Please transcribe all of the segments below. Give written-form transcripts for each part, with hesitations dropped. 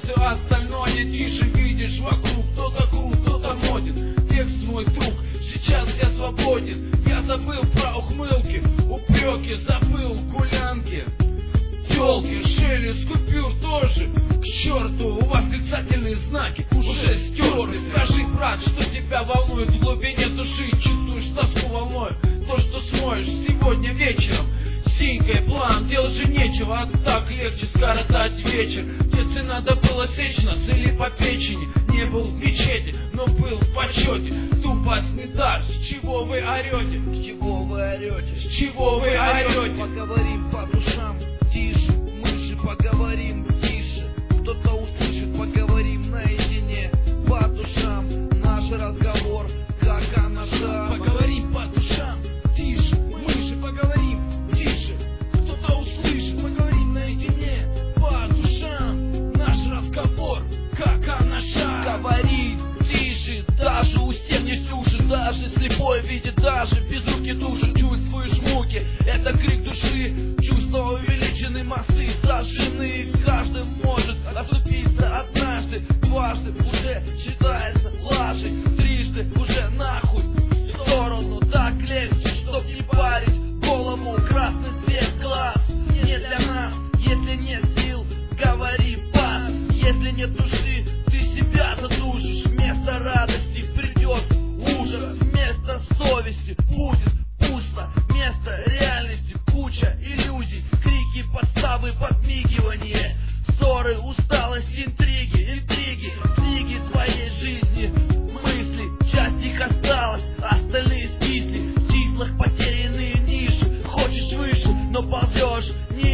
все остальное тише. Видишь, вокруг кто-то крут, кто-то моден. Текст мой друг, сейчас я свободен. Я забыл про ухмылки, упреки, забыл гулянки, тёлки, шелест купюр тоже. К черту, у вас восклицательные знаки уже стерты. Скажи, брат, что тебя волнует в глубине души? Чувствуешь тоску волной, то, что смоешь сегодня вечером. Синькой план, делать же нечего, а так легче скоротать вечер. В детстве надо было сечь нас или по печени. Не был в мечети, но был в почете. Тупостный дар, с чего вы орете? С чего вы орете? С чего вы орете? Поговорим по душам, тише, мыши, поговорим тише. Кто-то услышит, поговорим наедине. По душам, наш разговор, как о ножах. Поговорим по душам, тише, мыши, поговорим тише. Кто-то услышит, поговорим наедине. По душам, наш разговор, как о ножах. Говори тише, даже у стен есть уши. Даже слепой видит, даже без руки души. Чувствуешь муки, это крик души. Чувства увеличены, мосты сожжены. Каждый может оступиться однажды. Дважды уже считается лажей. Трижды уже нахуй в сторону. Так легче, чтоб не парить голову. Красный цвет глаз не для нас. Если нет сил, говори пас. Если нет души, ты себя задушишь. Вместо радости придет ужас. Вместо совести будет пусто. Вместо реальности куча иллюзий. Крики, подставы, подмигивание. Ссоры, усталость, интриги, книги твоей жизни. Мысли, часть их осталась, остальные скисли. В числах потерянные ниши. Хочешь выше, но ползешь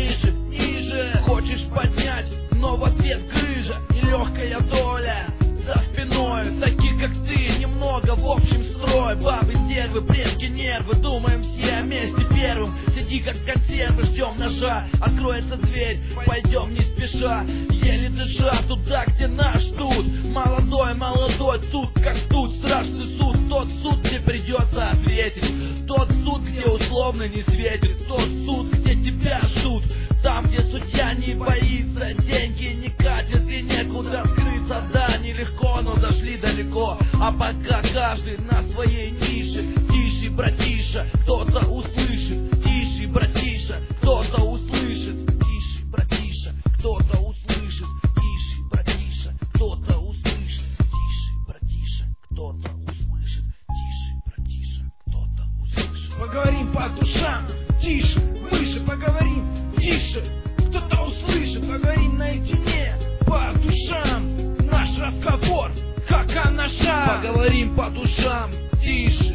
ниже. Хочешь поднять, но в ответ грыжа. Нелегкая доля за спиной. Таких как ты немного в общем строй. Бабы, стервы, предки, нервы. Думаем все о месте первым. Сиди как консервы, ждем ножа. Откроется дверь, пойдем не спеша. Еле дыша туда, где нас ждут. Молодой, тут как тут. Страшный суд, тот суд, где придется ответить. Тот суд, где условно не светит. Тот суд, где тебя ждут. Там, где судья не боится, деньги не катят и некуда скрыться. Да, нелегко, но дошли далеко. А пока каждый на своей нише. Тише, братиша, кто-то услышит. Тише, братиша, кто-то услышит. Тише, братиша, кто-то услышит. Тише, братиша, кто-то услышит. Тише, братиша, кто-то услышит. Тише, братиша, кто-то услышит. Поговорим по душам, тише, выше, поговорим тише. Кто-то услышит, поговорим наедине. По душам, наш разговор, как о ножах. Поговорим по душам, тише.